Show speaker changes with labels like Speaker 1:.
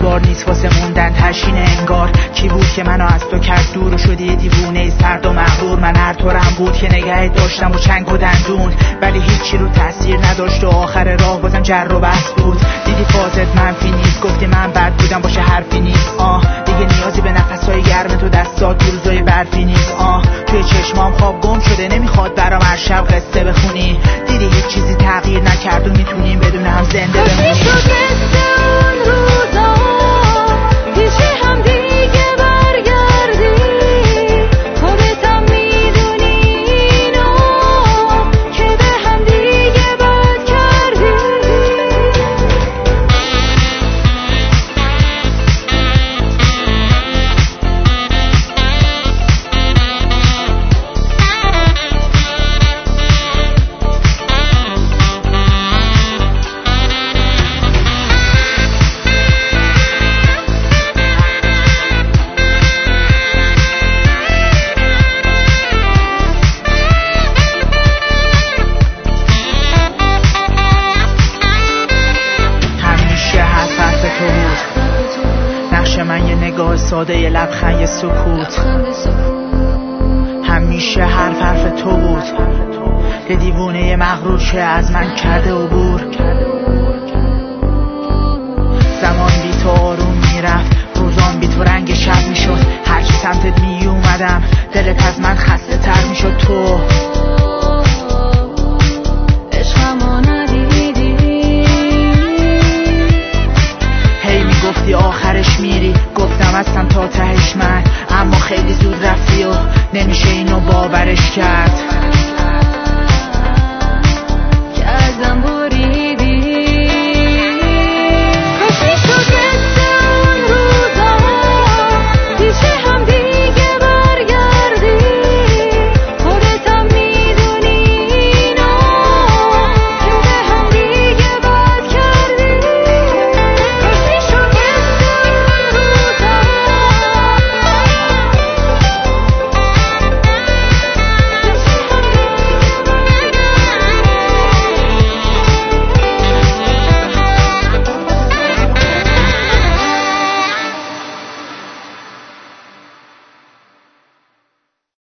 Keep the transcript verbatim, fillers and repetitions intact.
Speaker 1: اجبار نیست واسه موندن تشین انگار. کی بود که منو از تو کرد دور و شدی دیوونه سرد و مغرور؟ من هر طورم بود که نگهت داشتم و چنگ و دندون، ولی هیچی رو تاثیر نداشت و آخر راه بازم جر و بحث بود. دیدی فازت منفی نیست، گفتی من بد بودم باشه حرفی نیست. آه دیگه نیازی به نفسای گرم تو دستات تو روزای برفی نیست. آه توی چشمام خواب گم شده نمیخواد برام هر شب قصه بخونی. دیدی هیچ چیزی تغییر نکرد و میتونیم بدون هم زنده بمونیم. نقش من یه نگاه ساده، یه لبخند، یه سکوت. همیشه حرف حرف تو بود، یه دیوونه یه مغرور که از من کرده عبور. زمان بی تو آروم میرفت، روزان بی تو رنگ شب میشد. هرچی سمتت می اومدم دلت از من خسته تر میشد. تو